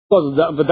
And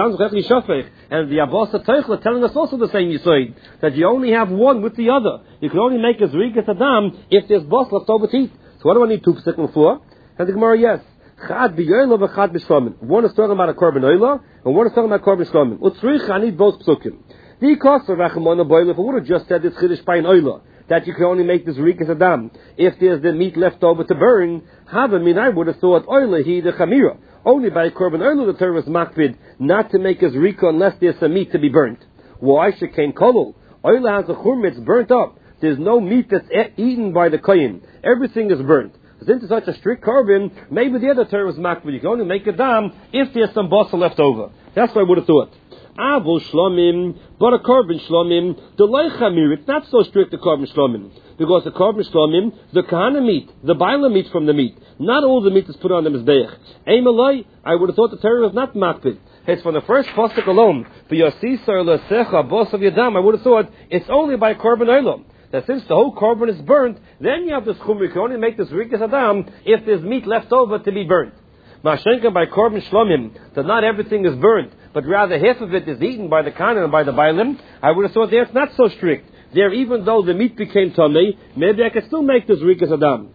the Abasa Teichel telling us also the same Yisoid, that you only have one with the other. You can only make a Zrikas Adam if there's Bos left over to eat. So what do I need two Pesikim for? And the Gemara, yes. Chad b'yoyla v'chad b'shlamim. One is talking about a Korban Oyla, and one is talking about Korban Shlamim. Utzrich, I need both Pesukim. The cost of Rachamon Boyle, if I would have just said this Chiddush by an Oyla, that you can only make this Zrikas Adam if there's the meat left over to burn, I would have thought Oyla, he the Chamira. Only by Korban Oyla the Torah was makpid not to make a Zrika unless there's some meat to be burnt. Why Shekain Kolol? Oyla has a churma, it's burnt up. There's no meat that's eaten by the Kohen. Everything is burnt. Since it's such a strict carbon, maybe the other Torah was makpid. You can only make a dam if there's some basa left over. That's what I would have thought. Avul Shlomim, but a Korban Shlomim, the Leichamir, it's not so strict the Korban Shlomim. Because the Korban Shlomim, the Kahana meat, the Baila meat from the meat. Not all the meat is put on the Mizbeach. Eimalai, I would have thought the Torah was not makpid. It's from the first pasuk alone. For Yosisar Lesecha, boss of Yadam, I would have thought it's only by Korban Olam. That since the whole korban is burnt, then you have this chumra. You can only make this rikas adam if there's meat left over to be burnt. Mashenka by korban shlomim, that not everything is burnt, but rather half of it is eaten by the kanan and by the bailim. I would have thought there it's not so strict. There, even though the meat became tamei, maybe I can still make this rikas adam.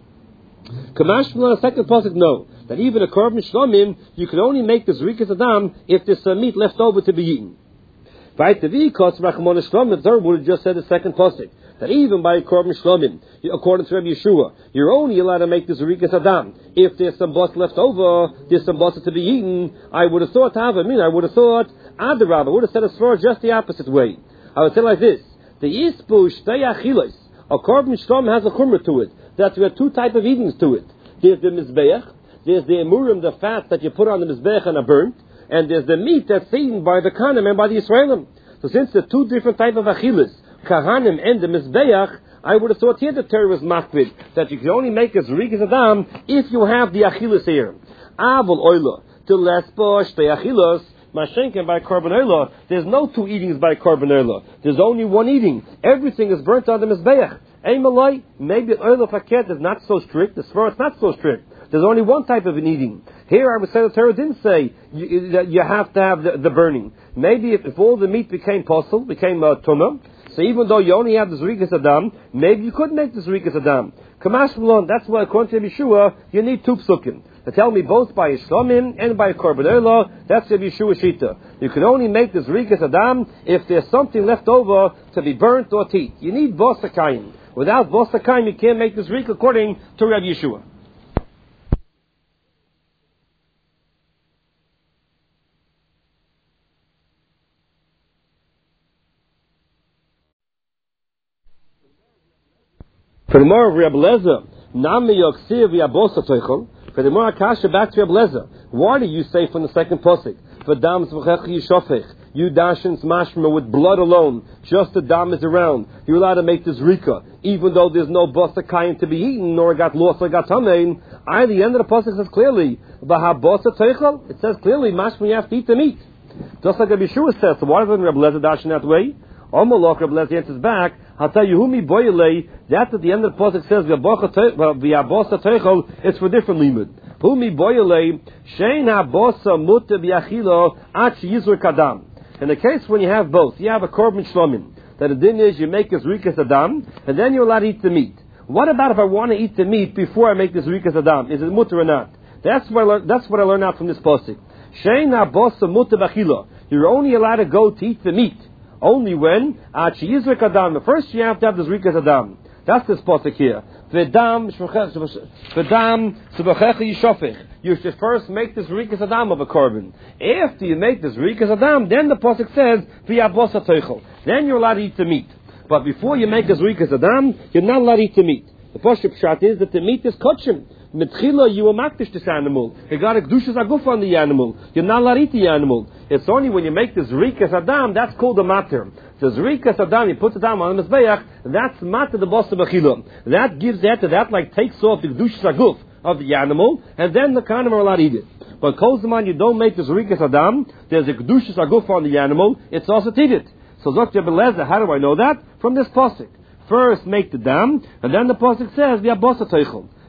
Kamashma, the second pasuk, no, that even a korban shlomim, you can only make this rikas adam if there's some meat left over to be eaten. Right, the vikos rachmon shlomim, the would have just said the second pasuk. That even by Korban Shlomim, according to Rabbi Yeshua, you're only allowed to make this Rikas Adam. If there's some bus left over, there's some bus to be eaten, I would have thought, I would have thought, Adarab, I would have said as far just the opposite way. I would say like this, the Yisbu Shtei Achilos, a Korban Shlom has a chumrah to it. That we have two types of eatings to it. There's the Mizbeach, there's the Emurim, the fat that you put on the Mizbeach and are burnt, and there's the meat that's eaten by the Kanim and by the Yisraelim. So since there are two different types of Achilos, Kahanim and the Mizbeach, I would have thought here the Torah was makpid, that you can only make a Zrikas Adam if you have the Achilas here. Avol Oyla, to Lesbosh, the Achilas, Mashenken by Korban Oyla, there's no two eatings by Korban Oyla. There's only one eating. Everything is burnt on the Mizbeach. Eimalai, maybe Oyla Faket is not so strict, the Svar is not so strict. There's only one type of an eating. Here I would say the Torah didn't say that you have to have the burning. Maybe if all the meat became posel, became tumah, so even though you only have the Zrikas Adam, maybe you could make the Zrikas Adam. Kamash Malon, that's why according to Yeshua, you need two psukim. They tell me both by Yishlomim and by Korban Olah, that's the Yeshua Shita. You can only make the Zrikas Adam if there's something left over to be burnt or to eat. You need Bosakayim. Without Bosakayim, you can't make the Zrik according to Rabbi Yeshua. For the more of Reb Lezer, Nami Yoksir v'Abosa Teichel. For the more Akasha back to Reb Lezer. Why do you say from the second pasuk? For dams v'chech yishofech, you dashins mashma with blood alone, just the dam is around. You're allowed to make this rika, even though there's no bosa kain to be eaten, nor got lost or got tamein. At the end of the pasuk says clearly, v'habosa teichel. It says clearly, mashma you have to eat the meat. Just like Rabbi Yeshua says. So why doesn't Reb Lezer dash in that way? Omalok, Reb Lezer answers back, I'll tell you, humi boyele, that's at the end of the pasuk says, v'abosa teichel, it's for different limud. Humi boyele, shein habosa mutta b'yachilo, ach yizur kadam. In the case when you have both, you have a korban shlomim, that the din is you make this rikas adam, and then you're allowed to eat the meat. What about if I want to eat the meat before I make this rikas adam? Is it mutter or not? That's what I learned out from this pasuk. Shein habosa mutta b'yachilo. You're only allowed to go to eat the meat. Only when Yizrik Adam. First you have to have the Zrikas Adam. That's this pasuk here. V'dam Subachecha Yishofech. You should first make this Zrikas Adam of a korban. After you make this Zrikas Adam, then the pasuk says V'yabosa Teichel. Then you're allowed to eat the meat. But before you make a Zrikas Adam, you're not allowed to eat the meat. The first pshat is that the meat is kosher. Mitchila, you will makdish this animal. You got a kedushas aguf on the animal. You're not allowed to eat the animal. It's only when you make the zrikas adam that's called a mater. The zrikas adam, you put it down on the mizbeach. That's mater the boss of bechila. That gives that like takes off the kedushas aguf of the animal, and then the kanim are allowed to eat it. But kolzaman, you don't make the zrikas adam. There's a kedushas aguf on the animal. It's also to eat it. So Dr. Beleza, how do I know that? From this pasuk. First make the dam, and then the pasuk says v'abosa teichel.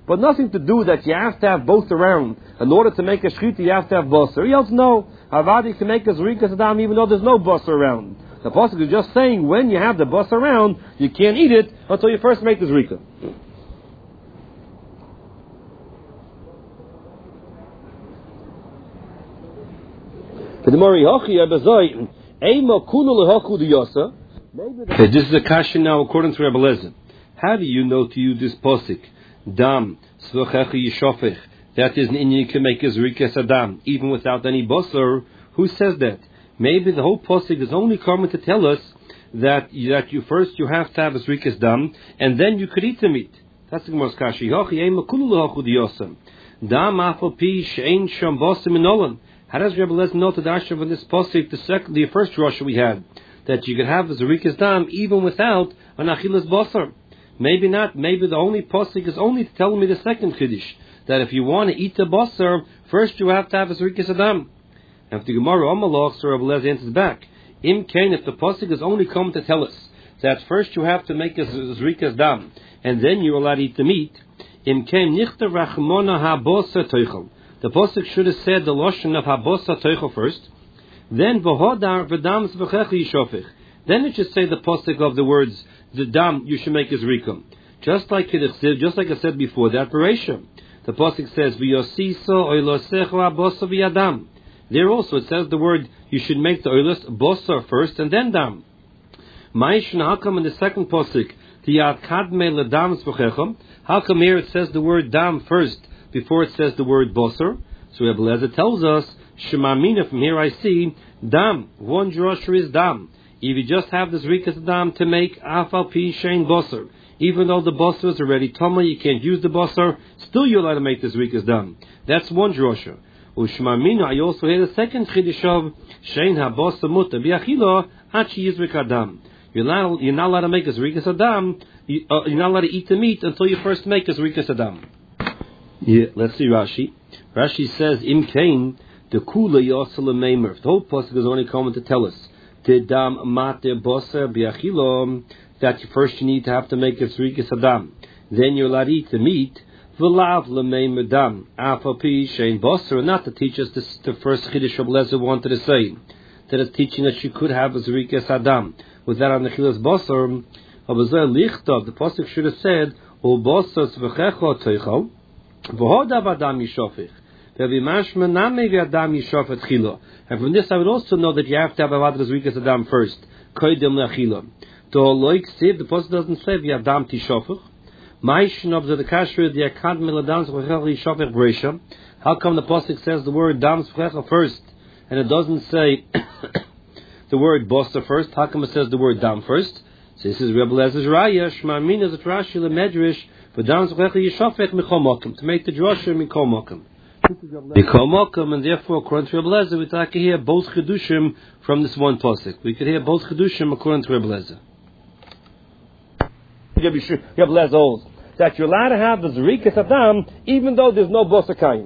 but nothing to do that you have to have both around. In order to make a shchita, you have to have basar. He else no. Havadi can make a zrikas adam even though there's no basar around. The pasuk is just saying when you have the basar around, you can't eat it until you first make the zrika. This is a kasha now according to Rebbe Lezer. How do you know to use this pasuk? Dam tzvachecha yishofech. That is an Indian you can make a zrikas adam even without any basar. Who says that? Maybe the whole pasuk is only coming to tell us that you have to have a zrikas dam and then you could eat the meat. That's the Gemara's kasha. Dam afal pi she'ein sham basar minolan. How does Rebbe Lezer know to dash from this pasuk the first Rosh we had that you could have a zrikas dam even without an achilas basar? Maybe not. Maybe the only pasuk is only to tell me the second chiddush that if you want to eat the basar, first you have to have a zrikas adam. And if the Gemara Amalach, so Rebbe Lezer answers back, Im Kain, if the pasuk is only come to tell us that first you have to make a zrikas dam and then you're allowed to eat the meat, Im Kain nichta rachmona ha-basar toichel. The pasuk should have said the lashon of ha-basar toichel first, then v'hodar v'dam z'v'checha yishofech. Then it should say the pasuk of the words the dam you should make is rikum. Just like I said before, that paration. The pasuk says v'yosiso oilosecho ha-basar v'yadam. There also it says the word you should make the oilos basar first and then dam. Ma'ishin, how come in the second pasuk tiyat kadme ledam z'v'chechem? How come here it says the word dam first before it says the word basar? So Rebbe Lezer tells us shemamina. From here I see dam. One drasher is dam. If you just have this rikas dam to make afal pi shein basar, even though the basar is already tama, you can't use the basar, still you're allowed to make this rikas dam. That's one drasher. Ushmamina, I also hear the second chiddush of shein habasar muta biachila achi yizrik adam. You're not allowed to make a zrikas adam. You're not allowed to eat the meat until you first make a zrikas adam. Yeah, let's see Rashi. Rashi says im kain the kula yasal meimer. The whole pasuk is only coming to tell us the dam mate basar biachila that first you need to have to make a zrikas adam. Then you're allowed to eat the meat. V'lav l'meimer dam afapi shein basar, not to teach us this. The first chiddush Rebbe Lezer wanted to say that it's teaching that you could have a zrikas adam without an achilas basar. The pasuk should have said ul basar tzvechecha teichal v'hodav adam yishofech v'vimashma namei v'adam yishofet chila. And from this I would also know that you have to have a zrikas adam first koydem le'achila. The pasuk doesn't say v'adam tishofech. How come the pasuk says the word dam z'v'checha first and it doesn't say the word basar first? How come it says the word dam first? So this is Rebbe Lezer's raya. Shma'min is a Rashi lemedrash for dam z'v'checha yishofech mikol makom, to make the drasha mikol makom. Mikol makom, and therefore according to Rebbe Lezer we can hear both chedushim from this one pasuk. We could hear both chedushim according to Rebbe Lezer. Rebbe Lezer holds that you're allowed to have the zrikas adam even though there's no basar kain.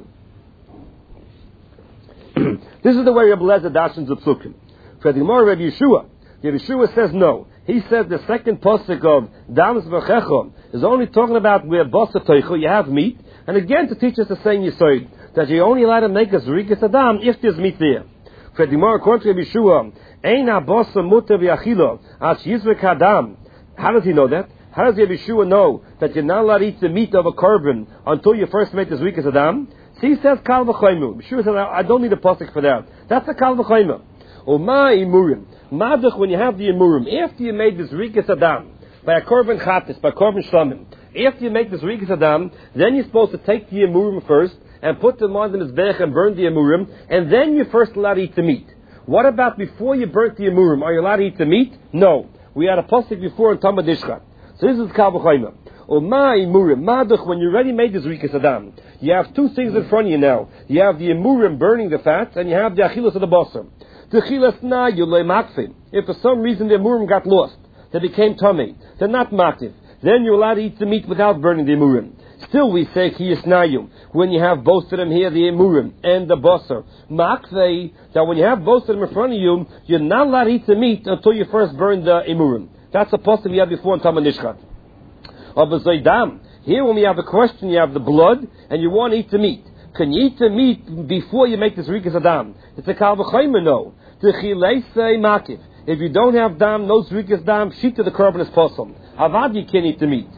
This is the way Rebbe Lezer dashens the psukim. For the Gemara Rebbe Yeshua says no. He says the second pasuk of dam z'v'checha is only talking about where basar toichel you have meat, and again to teach us the same yesod that you're only allowed to make a zrikas adam if there's meat there. For the Gemara according to Rebbe Yeshua, ein ha-basar mutar v'achila as yizrik adam. How does he know that? How does Yeshua know that you're not allowed to eat the meat of a korban until you first make the zrikas adam? So he says kal v'chaymu. Yeshua says I don't need a pasuk for that. That's a kal v'chaymu. Or ma imurim. Madach, when you have the imurim, after you made the zrikas adam by a korban chatis, by korban shlamim, after you make the zrikas adam, then you're supposed to take the imurim first and put them on the mizbech and burn the imurim, and then you're first allowed to eat the meat. What about before you burnt the imurim? Are you allowed to eat the meat? No. We had a pasuk before in Talmud Ishcha. So this is Kal V'chayma. Or ma imurim, madach, when you already made the zrikas adam, you have two things in front of you now. You have the imurim burning the fats, and you have the achilas of the basar. The chilas na yulei makfim. If for some reason the imurim got lost, they became tummy, they're not maktiv, then you're allowed to eat the meat without burning the imurim. Still we say kiyasnayum, when you have both of them here, the imurim and the basar. Makvei, that when you have both of them in front of you, you're not allowed to eat the meat until you first burn the imurim. That's a pasuk we had before in Talmud Nishchat. Of a Zaydam, Here when we have a question, you have the blood, and you want to eat the meat. Can you eat the meat before you make this Rikas Adam? It's a Kal V'Chaymer, no. The Chilesei Makiv. If you don't have dam, no Rikas Dam, sheet to the carbon is possible. Avad, you can't eat the meat.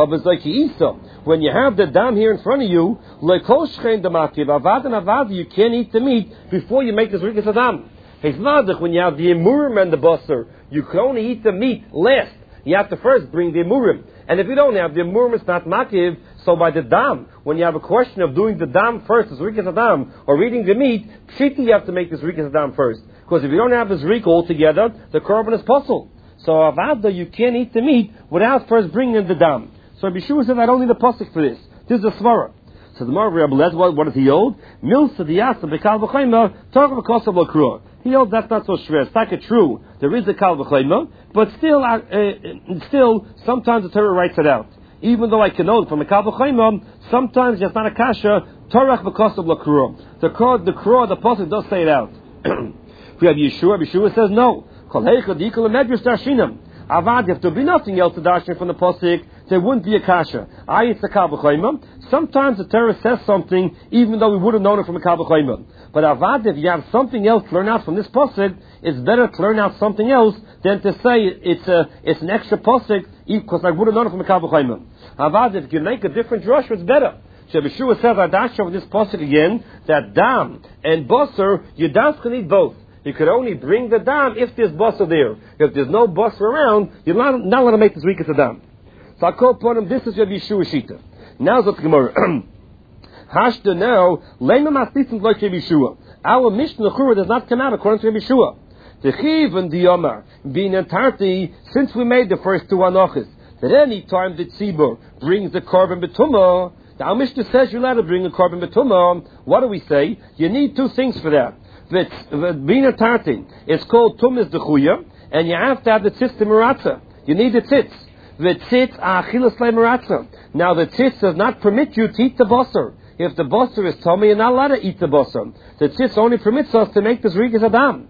When you have the dam here in front of you, avad and avad, you can't eat the meat before you make this Rikas Adam. When you have the emurim and the basar, you can only eat the meat last. You have to first bring the emurim. And if you don't have the emurim, it's not makiv. So by the dam, when you have a question of doing the dam first, this Rikas Adam, or eating the meat, pshita you have to make this Rikas Adam first. Because if you don't have this Rik altogether, the carbon is possible. So avada, you can't eat the meat without first bringing in the dam. So Rabbi Yeshua said, I don't need a pasuk for this. This is a svara. So the Rabbi Eliezer, what does he hold? Milsa diyasa bekal v'chayma, talk of a kosav l'krua. He holds that's not so shver. It's not true. There is a kal v'chayma, but still, sometimes the Torah writes it out. Even though I can know from a kal v'chayma, sometimes it's not a kasha, torach v'kosav l'krua. The pasuk does say it out. Rabbi Yeshua says no. Kol heicha d'ikol medrash darshinam. Avad, if there be nothing else to darshan from the pasuk, there wouldn't be a kasha. It's a kal v'chayma. Sometimes the Torah says something, even though we would have known it from a kal v'chayma. But avad, if you have something else to learn out from this pasuk, it's better to learn out something else than to say it's an extra pasuk, because I would have known it from a kal v'chayma. Avad, if you make a different drush, it's better. So Yeshua says, I dash over this pasuk again, that dam and basar, you don't can eat both. You could only bring the dam if there's basar there. If there's no basar around, you're not allowed to make this Rikas Adam. So I call upon him, this is your Yeshua Shita. Now it's the Gemara. Hashda now, Lema Maslitzim like Yeshua. Our Mishnah Chura does not come out according to Yeshua. The Chiv and the Yomar, being entirety, since we made the first two Anochis, that any time the Tzibur brings the Korban Betumah, the Our Mishnah says you're allowed to bring a Korban Betumah. What do we say? You need two things for that. Being entirety, it's called Tumas Dechuya, and you have to have the tzitz to Maratza. You need the tzitz. The tzitz achilas le'maratza. Now the tzitz does not permit you to eat the basar. If the basar is tummy, you're not allowed to eat the basar. The tzitz only permits us to make this Rikas Adam.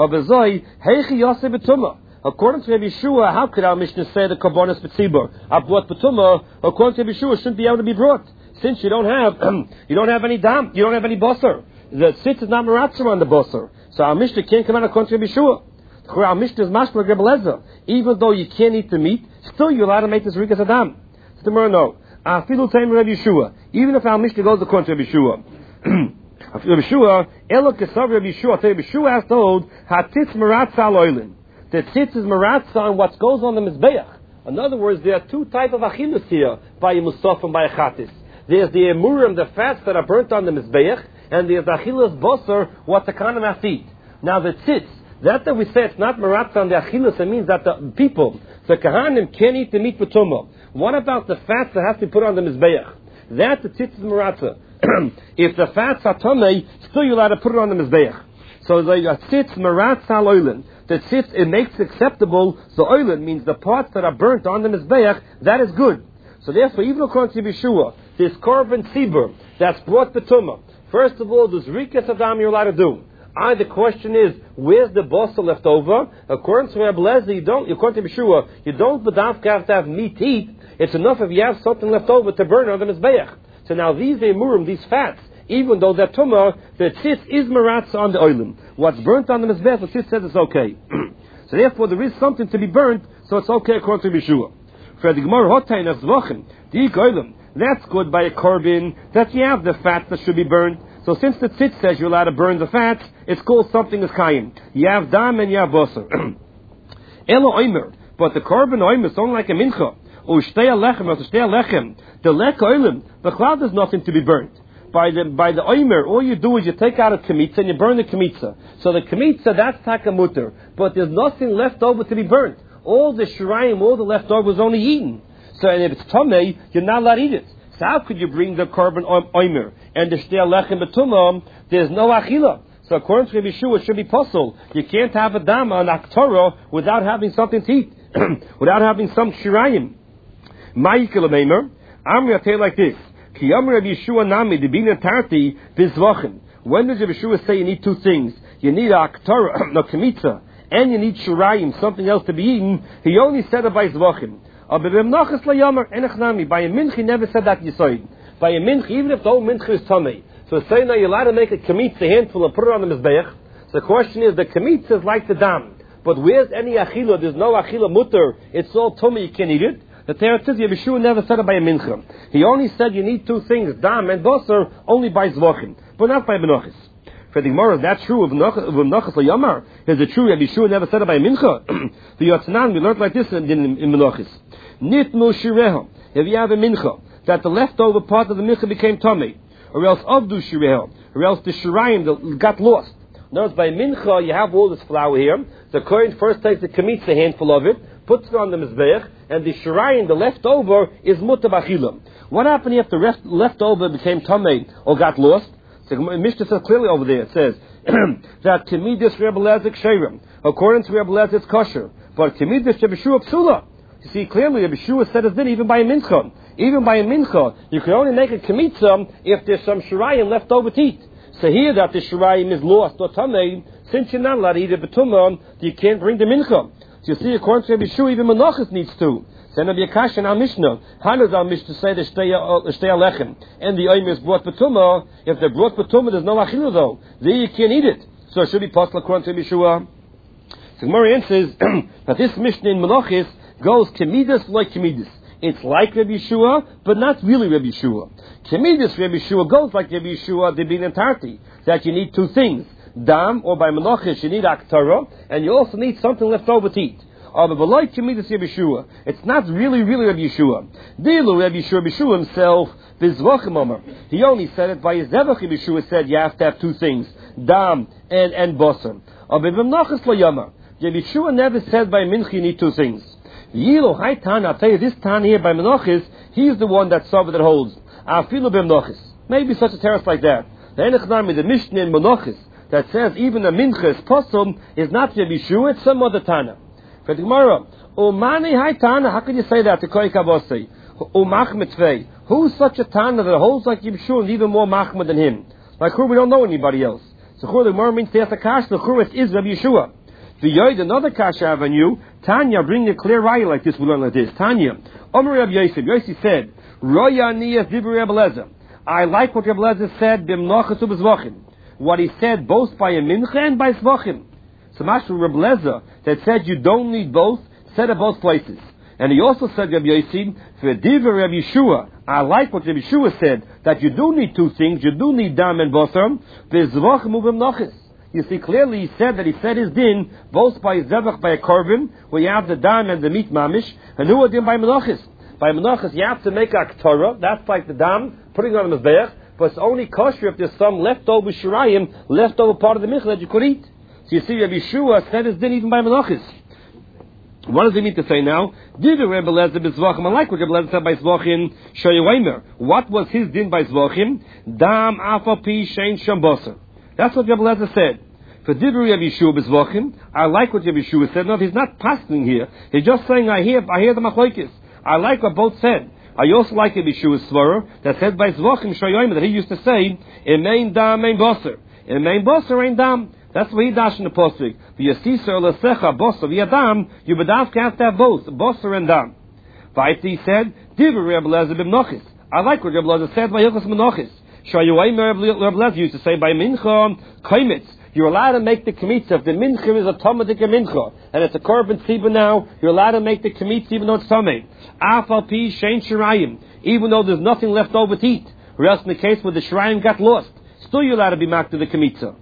According to Rabbi Yeshua, how could our Mishnah say the Karbonos B'tzibur? Abot B'tumah, according to Rabbi Yeshua, shouldn't be able to be brought. Since you don't have any dam, you don't have any basar. The tzitz is not maratza on the basar. So our Mishnah can't come out according to Rabbi Yeshua. Our Mishnah is mashma Rabbi Eliezer. Even though you can't eat the meat, still you're allowed to make this Rikas Adam. So tomorrow, no. Afilu time Rabbi Yeshua. Even if our Mishnah goes according to Rabbi Yeshua. Rabbi Yeshua, Elo Kesav Rabbi Yeshua. Rabbi Yeshua has told, Hatitz maratza al oilin. The tzitz is maratza on what goes on the mizbeach. In other words, there are two types of achilas here, by a musaf and by a chatis. There's the emurim, the fats that are burnt on the mizbeach, and there's the achilas basar, what the kahanim have to eat. Now the tzitz, that we say it's not maratza on the achilas, it means that the people, the kahanim, can't eat the meat b'tumah. What about the fats that have to be put on the mizbeach? That the tzitz is maratza. If the fats are tamei, still you're allowed to put it on the mizbeach. So the tzitz maratza al oilin. The tzitz, it makes acceptable. The oilin means the parts that are burnt on the mizbeach, that is good. So therefore, even according to Yeshua, this korban tzibur that's brought b'tumah, first of all, this Rikas Adam you're allowed to do. The question is, where's the basar left over? According to Rabbi Eliezer, according to Yeshua, you don't have to have meat to eat. It's enough if you have something left over to burn on the mizbeach. So now these emurim, these fats, even though they're tumah, the tzitz is maratza on the oilim. What's burnt on the mizbeach, the tzitz says it's okay. So therefore, there is something to be burnt, so it's okay according to Yeshua. For the Gemara Hotain of Zvachim, the oilim, that's good by a korban, that you have the fats that should be burned. So since the tzitz says you're allowed to burn the fats, it's called something as kayim. You have dam and you have basar. Elo oimer, but the korban oimer is only like a mincha. Ushtei alechem, or ushtei alechem. The lek oilim, the cloud is nothing to be burnt. By the oimer, all you do is you take out a kemitza and you burn the kemitza. So the kemitza, that's takamuter. But there's nothing left over to be burnt. All the shirayim, all the leftover was only eaten. So and if it's tamei, you're not allowed to eat it. So how could you bring the korban oimer and the shtei alechem betumah? There's no achila. So according to Rabbi Yeshua, it should be possible. You can't have a dama, an aktorah, without having something to eat. Without having some shirayim. Ma'ikil Meimer, Amri, I tell you like this. Ki Amri Rabbi Yeshua Nami, the Bina Tarti, Bizvachin. When does Rabbi Yeshua say you need two things? You need a aktorah, no kemitza, and you need shirayim, something else to be eaten. He only said it by Zvachim. By a mincha, he never said that yisoid. By a mincha, even if the whole mincha is tummy. So it's saying that you're allowed to make a kamitza, a handful, and put it on the mizbeach. So the question is, the kamitza is like the dam. But where's any achila? There's no achila mutter. It's all tummy, you can't eat it. The Torah says Yeshua never said it by a mincha. He only said you need two things, dam and basar, only by zvachim, but not by menachis. For the Gemara, is that true of menachis layamar? Is it true that Yeshua never said it by a mincha? The Yotzanan, we learned like this in menachis. Nitnu shireha. If you have a mincha, that the leftover part of the mincha became tummy, or else avdu shireha, or else the shirayim got lost. Notice by mincha, you have all this flour here. The kohen first takes the kamitza, a handful of it, puts it on the mizbeach, and the shirayim, the leftover, is mutar b'achila. What happened if the leftover became tamei or got lost? So Mishnah says clearly over there, it says that Kemidus Rebbe Lezer Ksherim, according to Rebbe Lezer, it's kosher, but Kemidus Rebbe Shua Psula. You see clearly Rebbe Shua said it's even by a mincha. Even by a mincha, you can only make a kemitza if there's some shirayim left over to eat. So here that the shirayim is lost or tamei, since you're not allowed to eat a betumah, you can't bring the mincha. So you see, according to Rebbe Shua, even menachos needs to. So there'll be a kasha in our Mishnah. How does our Mishnah say the shtei alechem and the oim is brought betumah? If they're brought betumah, there's no achilu though. There you can't eat it. So it should be possible according to Rebbe Shua. So Gemara answers that this Mishnah in menachos goes kemidus like kemidus. It's like Rebbe Yeshua, but not really Rebbe Yeshua. Kemidus Rebbe Yeshua goes like Rebbe Yeshua, the bin entirety, that you need two things. Dam, or by menachos, you need aktara, and you also need something left over to eat. But like Kemidus Rebbe Yeshua, it's not really Rebbe Yeshua. Dilu Rebbe Yeshua himself, Bizvachim Omer. He only said it by his Zevach. Rebbe Yeshua said you have to have two things, Dam and Basar. But Menachos Lo Yamar. Rebbe Yeshua never said by Mincha you need two things. Yilo Hai Tan, I'll tell you this Tan here by Menachos, he's the one that that holds. Afilu B'Menachos. Maybe such a terrace like that. The Enechnami, the Mishnah in Menachos, that says even a Mincha is Posum, is not Rebbe Yeshua, it's some other Tana. For the Gemara, Umani Hai Tana, how can you say that to Koi Kabosei? Umachmetvei. Who's such a Tana that holds like Yeshua and even more Machmed than him? Like who we don't know anybody else. So the Gemara means there's a Kash, the Churis is Rabbi Yeshua. The Yoid, another Kasha Avenue, Tanya, bring a clear raya like this, we learn like this. Tanya, Omer Rabbi Yosef, Yosef said, Roya Niyas Dibur Rebbe Lezer. I like what Rebbe Lezer said, B'mnachas u'b'zvachim. What he said both by a mincha and by zvachim. So Mashal Rebbe Lezer that said you don't need both, said at both places. And he also said, Rabbi Yosef, for Diva Rabbi Yeshua, I like what Rabbi Yeshua said, that you do need two things, you do need dam and basar, v'zvachim u'b'mnachas. You see, clearly he said his din, both by zevach, by a korban, where you have the dam and the meat mamish, and who are din by menachas. By menachas, you have to make a ketara, that's like the dam, putting on the mizbeach, but it's only kosher if there's some leftover shirayim, leftover part of the mitzvah that you could eat. So you see, Rabbi Yeshua said his din even by menachas. What does he mean to say now? Did Rebbe Lezer b'zvachim? I like what Rebbe Lezer said by zvachim. Shoyawaymer. What was his din by zvachim? Dam afal pi shein sham basar. That's what Rebbe Lezer said. For did Rabbi Yeshua b'zvachim? I like what Rabbi Yeshua said. No, he's not passing here. He's just saying I hear the machlokes. I like what both said. I also like Rabbi Yeshua's svara that said by zvachim shoyawaymer that he used to say emein dam emein basar. Emein basar emein dam. That's what he dashed in the posuk. V'yasisa l'secha basar v'yadam. You bedavka have to have both, basar and dam. Vaiti he said, Divrei Rebbe Lezer b'menachos. I like what Rebbe Lezer said by hilchos menachos. Shayuayim Rebbe Lezer used to say by mincha kaimitz. You're allowed to make the kemitza if the mincha is a tomadik mincha and it's a korban tzibah now. You're allowed to make the kemitza even though it's tamei. Afal pi shein shirayim, even though there's nothing left over to eat. Or else in the case where the shirayim got lost, still you're allowed to be marked to the kemitza.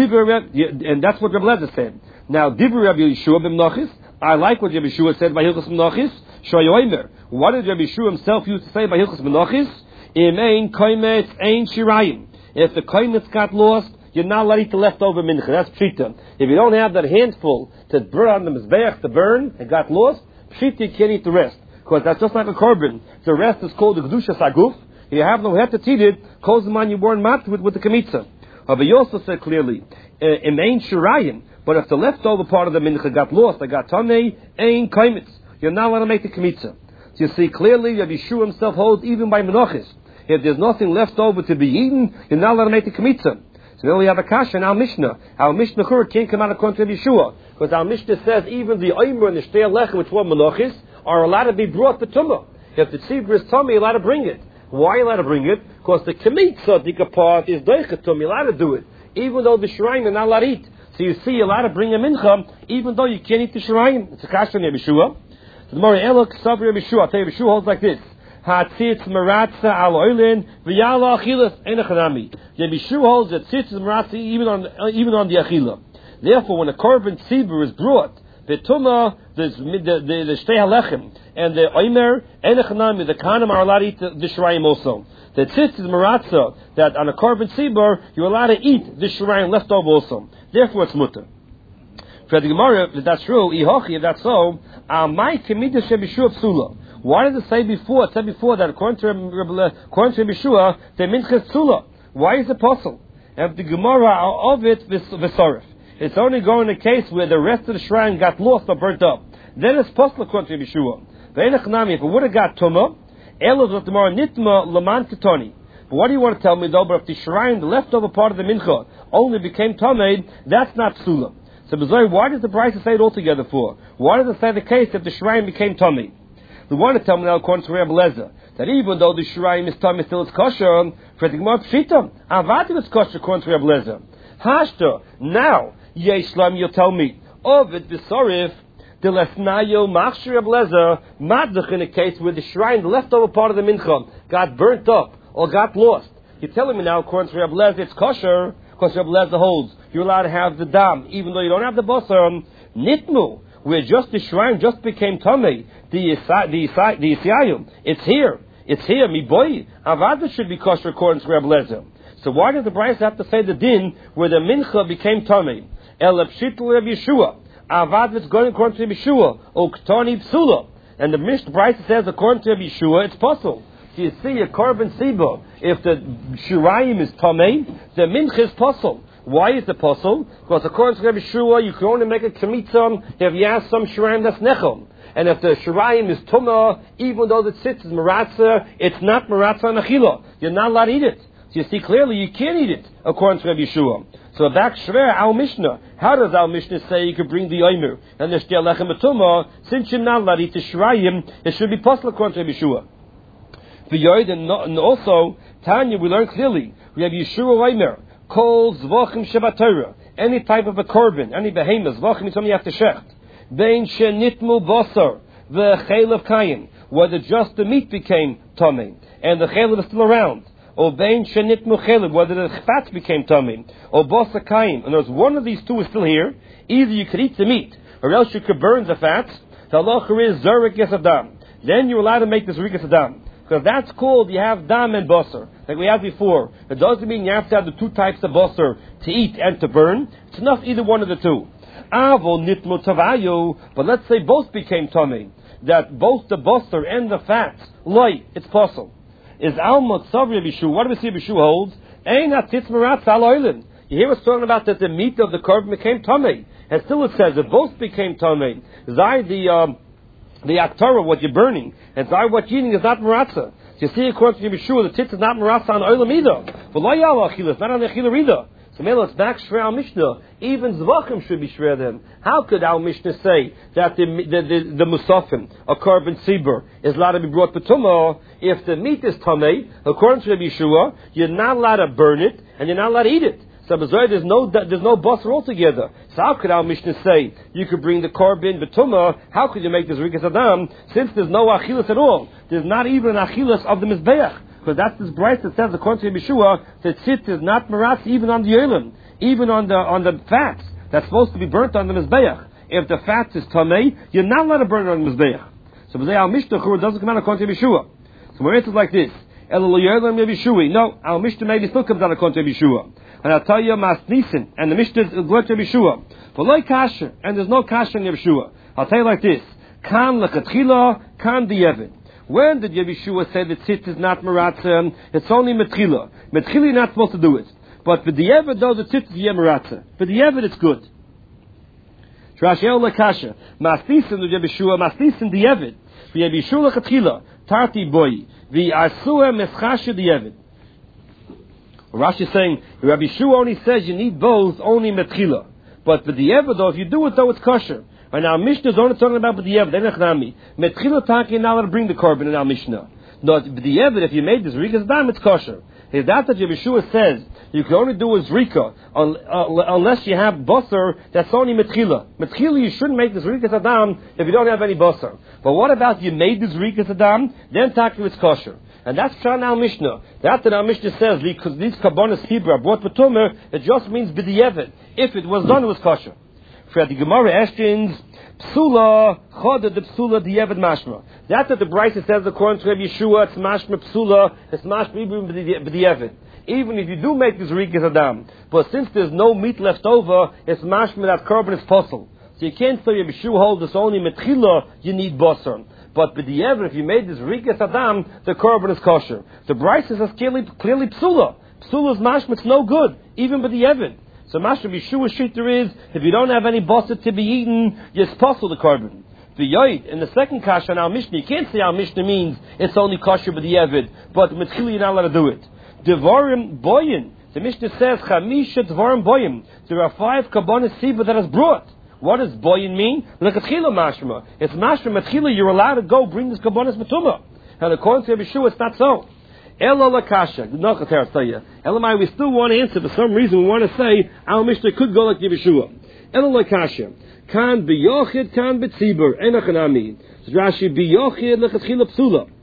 And that's what Rebbe Lezer said. Now, Divrei Rabbi Yeshua b'menachos. I like what Rabbi Yeshua said by hilchos menachos. Shoyomer. What did Rabbi Yeshua himself used to say by hilchos menachos? Imein koimetz ein shirayim. If the koimetz got lost, you're not allowed to eat the leftover mincha. That's pshita. If you don't have that handful to burn on the mizbeach to burn, it got lost, pshita you can't eat the rest. Because that's just like a korban. The rest is called the kedusha saguf. You have no head to eat it, calls the man you born mat with the kemitza. But he also said clearly, Imein shirayim. But if the leftover part of the mincha got lost, it got tamei, ein kaimitz. You're not allowed to make the kemitza. So you see clearly Rabbi Yeshua himself holds even by menachos. If there's nothing left over to be eaten, you're not allowed to make the kemitza. So then we have a kasha in our Mishnah. Our Mishnah can't come out according to Rabbi Yeshua. Because our Mishnah says even the oimer and the shtei lechem, which were menachos, are allowed to be brought to Tumah. If the tzibur is tummy, you're allowed to bring it. Why are you allowed to bring it? Because the kemitza dikapart is doichetum. You're allowed to do it, even though the shrine are not allowed to eat. So you see, you're allowed to bring a mincha, even though you can't eat the shrine. It's a kasha on Yeshua. So the Mori Elok Savri Yeshua. I'll tell you, Yeshua holds like this: Hatzitz maratza al oilin v'yala achilas enachanami. Yeshua holds that tzitz maratza even on the achila. Therefore, when a korban tzibur is brought, the tumah, the shtei halechem, and the oimer, enechanami, the kanim are allowed to eat the shrayim also. The tzitz is maratza, that on a korban tzibur, you're allowed to eat the shrayim left over also. Therefore, it's mutter. For the Gemara, if that's true, ihochi, if that's so, amai kemida shebishua psula. Why did it say before? It said before that according to Yeshua, the mincha is psula. Why is it possible? And the Gemara of it v'sorif. It's only going in a case where the rest of the shrine got lost or burnt up. Then it's possible according to Yeshua. If it would have got tumah, elos tomorrow nitma laman ketoni. But what do you want to tell me though? But if the shrine, the leftover part of the mincha, only became tamei, that's not psula. So why does the Brisa say it altogether for? Why does it say the case if the shrine became tamei? The one to tell me now according to Rabbi Lezer, that even though the shrine is tamei, still it's kosher. For the Gemara pshita, avadim is kosher according to Rabbi Lezer. Hashta now. Yeshlam, you'll tell me, Ovid B'sorif, the Lesnayo Machshir Rabbi Lezer, Madach in a case where the shrine, the leftover part of the mincha, got burnt up or got lost. You're telling me now, according to Rabbi Lezer, it's kosher, because Rabbi Lezer holds you're allowed to have the dam, even though you don't have the basar. Nitmu, where just the shrine just became tamei, the Yisayim, it's here, mi boy, Avada should be kosher according to Rabbi Lezer. So why does the Brisa have to say the din where the mincha became tamei? Elapshitu Rabbi Yeshua. Avad is going according to Rabbi Yeshua. Oktoni psula. And the Mishnah Brisa says according to Rabbi Yeshua, it's possible. So you see a korban siba. If the shirayim is tamei, the mincha is possible. Why is it possible? Because according to Rabbi Yeshua, you can only make a kemitzam if you have some shirayim that's nechom. And if the shirayim is tumah, even though the tzitz is maratza, it's not maratza nachila. You're not allowed to eat it. So you see clearly you can't eat it according to Rabbi Yeshua. So back shver our Mishnah. How does our Mishnah say you could bring the omer and the shtel lechem betumah? Since you're not allowed to eat the shirayim, it should be possible according to Rabbi Yeshua. And also Tanya, we learn clearly Rabbi Yeshua omer kol zvachim shebat Torah, any type of a korban, any behemoth zvachim is something you have to shecht. Bein shenitmu basar the chaylev kayin, whether just the meat became tamei and the chaylev is still around. Or bein shenit muchelim, whether the fats became tummy, or bosa kaim, and there's one of these two is still here. Either you could eat the meat, or else you could burn the fats. The halacha is zurek yesadam. Then you're allowed to make this zurek yesadam, because that's called you have dam and basar, like we had before. It doesn't mean you have to have the two types of basar to eat and to burn. It's enough either one of the two. Avol nitmu tavayu, but let's say both became tummy, that both the basar and the fats loy, it's possible. Is Alma Tzavri Bishu? What do we see Bishu holds? Ein atzitz maratz al oilin. You hear us talking about that the meat of the korban became tamei, and still it says that both became tamei. Zai the aktara, what you're burning, and zai what you're eating is not maratza. You see, according to Bishu, the tzitz is not maratza on oilim either. But lo yal achilas, not on the achila either. So maybe let's back shver al Mishnah. Even zvachim should be shver then. How could our Mishnah say that the musafim, a korban tzibur, is allowed to be brought to tumah if the meat is tamei? According to Rabbi Yeshua, you're not allowed to burn it and you're not allowed to eat it. So there's no basar altogether. So how could our Mishnah say you could bring the korban betumah? How could you make this rikas adam since there's no achilas at all? There's not even an achilas of the mizbeach. Because that's this Brisa that says, according to Yeshua, that tzitz is not maratz even on the olim, even on the fats that's supposed to be burnt on the mizbeach. If the fats is tamei, you're not allowed to burn it on the mizbeach. So our Mishnah doesn't come out according to Yeshua. So my answer is like this: no, our Mishnah maybe still comes out according to Yeshua. And I'll tell you, Mas Nisan, and the Mishnah is going to Yeshua. But like kasher, and there's no kasher in Yeshua. I'll tell you like this: kan lechatchila, kan di'evid. When did Yeshua say that tzitz is not maratza? It's only metchila. Metchila you're not supposed to do it. But for the evid, though, the tzitz is maratza. For the evid, it's good. Trashel lekasha. Masnisin the Yeshua, masnisin the evid. For Yeshua lechatchila, tarti boy. The asua meschasha the evid. Rashi is saying, Rabbi Yeshua only says you need both, only metchila. But for the evid, though, if you do it, though, it's kosher. And our Mishnah is only talking about b'diavad. They're nechnami. Metchila taki, you're not allowed to bring the korban in our Mishnah. No, b'diavad, if you made this rikas dam, it's kosher. Is that Yeshua says you can only do a zrika unless you have basar that's only metchila. Metchila, you shouldn't make this rikas adam if you don't have any basar. But what about you made this rikas adam? Then taki it's kosher. And that's Pshat al Mishnah. That our Mishnah says because these karbonos hebra are brought b'tumah, it just means b'diavad. If it was done, it was kosher. For the Gemara Eshtins, psula choda the psula diavad mashma. That the Brisa says according to Rabbi Yeshua, it's mashma psula, it's mashma b'diavad. Even if you do make this rikas adam, but since there's no meat left over, it's mashma that korban is possible. So you can't say Rabbi Yeshua holds this only metchila, you need basar. But b'diavad, if you made this rikas adam, the korban is kosher. The Brisa says clearly psula. Psula is mashma, it's no good, even b'diavad. So Mashra Yeshua's shita is, if you don't have any basar to be eaten, you possible the korban. The yoid, in the second kasha on our Mishnah, you can't say our Mishnah means it's only kosher b'diavad, but metchila you're not allowed to do it. Devarim boyin. The Mishnah says, Chamisha Devarim boyin. There are 5 karbonos siba that is brought. What does boyin mean? L'katchila mashma. It's mashma metchila, you're allowed to go bring this karbonos b'tumah. And according to Yeshua, it's not so. Ela lakasha. Elamai, we still want to answer. For some reason, we want to say our Mishnah could go like Yeshua. Ela lakasha. Kan biyochid, kan betzibur. Enochanami. Rashi biyochid lechatchila psula.